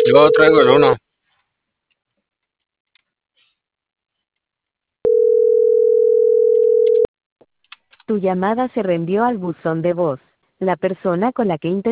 Yo traigo el uno. Tu llamada se reenvió al buzón de voz. La persona con la que